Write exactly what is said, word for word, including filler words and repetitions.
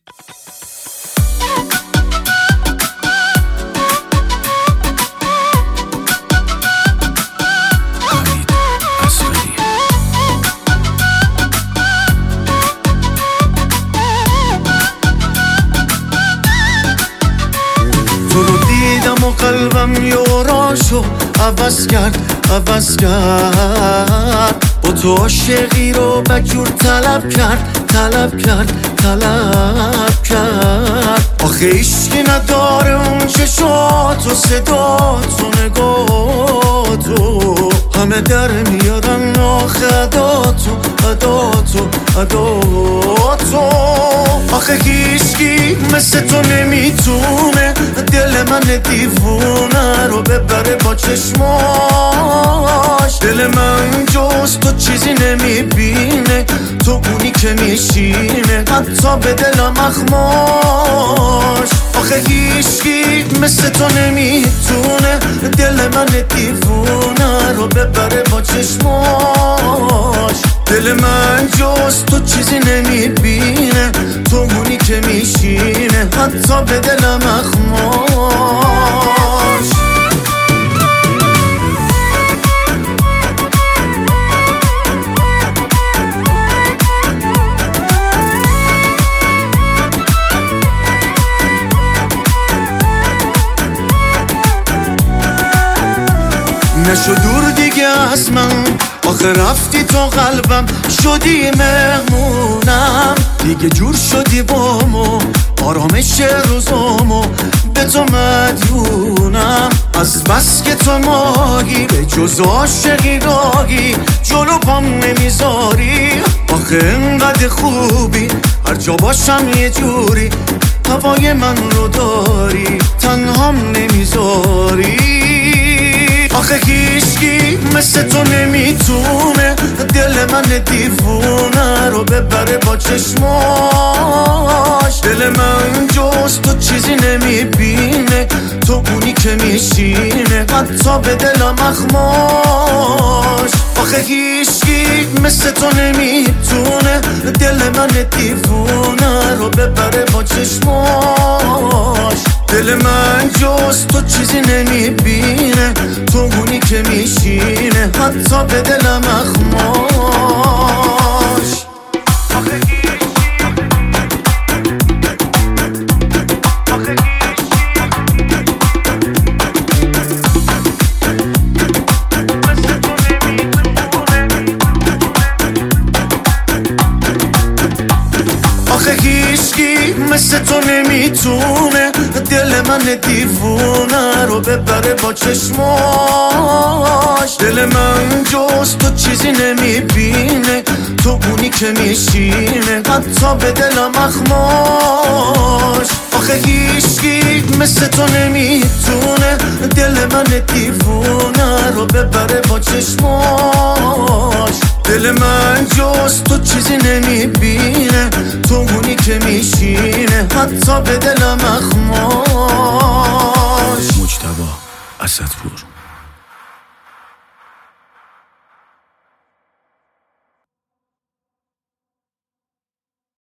تو رو دیدم و قلبم یاراشو عوض کرد عوض کرد، با تو عاشقی رو بجور طلب کرد طلب کرد طلب کرد. آخه عشقی نداره اون چشات و صدات و نگاتو، همه در میارن آخه عداتو عداتو عداتو. آخه هیچکی مثل تو نمیتونه دل من دیوونه رو ببره با چشماش. دل من جز تو چیزی نمیبینه، تو اونی که میشینه حتی به دلم اخماش. آخه هیچکی مثل تو نمیتونه دل من دیوونه رو ببره با چشماش. دل من جز تو چیزی نمیبینه، تو اونی که میشینه حتی به دلم اخماش. نشو دور دیگه از من، آخه رفتی تو قلبم شدی مهمونم. دیگه جور شدی بامو آرامش روزامو به تو مدیونم. از بس که تو ماهی به جز عاشقی راهی جلو پام نمیذاری. آخه انقدر خوبی هر جا باشم یه جوری هوای من رو داری تنهام نمیذاری. آخه هیچکی مثل تو نمیتونه دل من دیوونه رو ببره با چشماش. دل من جز تو چیزی نمیبینه، تو اونی که میشینه حتی به دلم اخماش. آخه هیچکی مثل تو نمیتونه دل من دیوونه رو ببره با چشماش. دل من جز تو چیزی نمیبینه، تو اونی که میشینه حتی به دلم اخماش. آخه هیچکی مثل تو نمیتونه دل من دیوونه رو ببره با چشماش. دل من جز تو چیزی نمیبینه، تو اونی که میشینه حتی به دلم اخماش. آخه هیچکی مثل تو نمیتونه دل من دیوونه رو ببره با چشماش. دل من جز تو چیزی نمیبینه، تو اونی که میشینه حتی به دلم اخماش. مجتبی اسدپور.